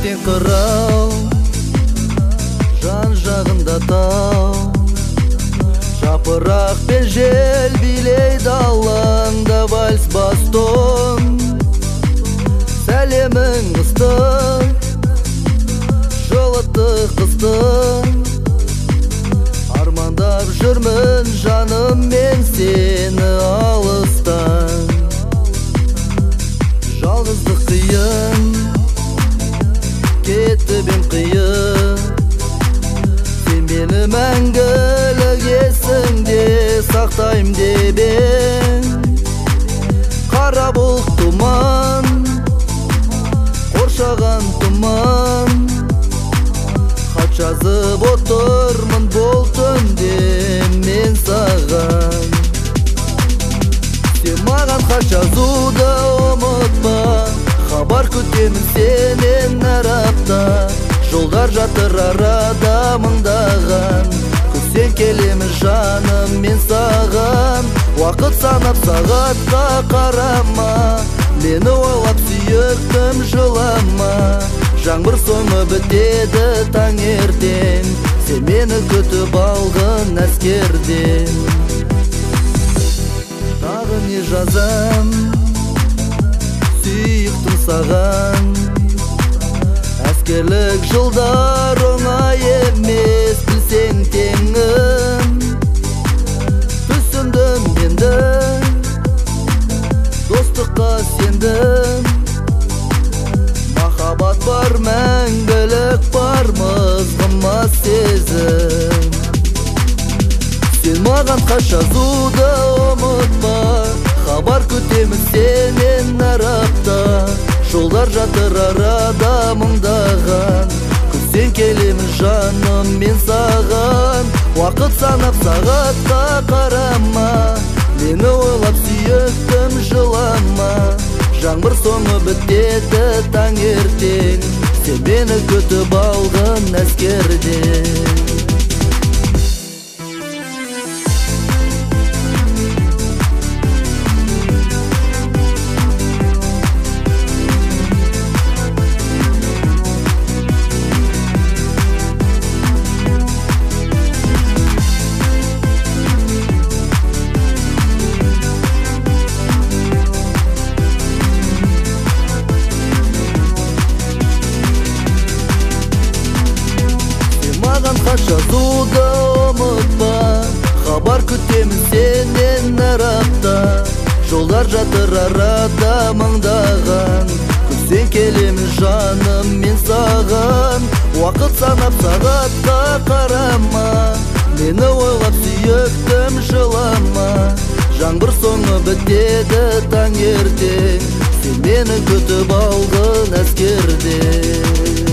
ертең қырау, жан жағында тау, жапырақ пен жел билейді алаңда вальс бастон. Сәлемің ыстық, жылытты қыстың, армандап жүрмін жаным мен сені алыстан. Жалғыздық қиын, кетіп ем қиын, сен мені мәңгілік есіңде сақтайым деп ең. Қара бұлт тұман, қоршаған тұман, хат жазып отырмын бұл түнде мен саған. Сен маған хат жазуды ұмытпа, хабар күтемін сенен әр апта. Жолдар жатыр арада мыңдаған, күзен келемін жаным мен саған. Уақыт санап сағатқа қарама, мені ойлап сүйіктім жылама. Жаңбыр соңы бітеді таңертең, сен мені күтіп алғын әскерден. Тағы не жазам, сүйіктім саған. Әскерлік жылдар оңай емес, білсең теңім. Түсіндім енді, достыққа сендім. Махаббат бар, мәңгілік бар, мызғымас сезім. Сен маған хат жазуды ұмытпа, хабар күтемін сенен әр апта. Жолдар жатыр арада мыңдаған, күзен келемін жаным мен саған. Уақыт санап сағатқа қарама, мені ойлап сүйіктім жылама. Жаңбыр соңы бітеді таңертең, сен мені күтіп алғын әскерден. Хат жазуды ұмытпа, хабар күтемін сенен әр апта. Жолдар жатыр арада мыңдаған, күзен келемін жаным мен саған. Уақыт санап сағатқа қарама, мені ойлап сүйіктім жылама. Жаңбыр соңы бітеді таңертең, сен мені күтіп алғын әскерден.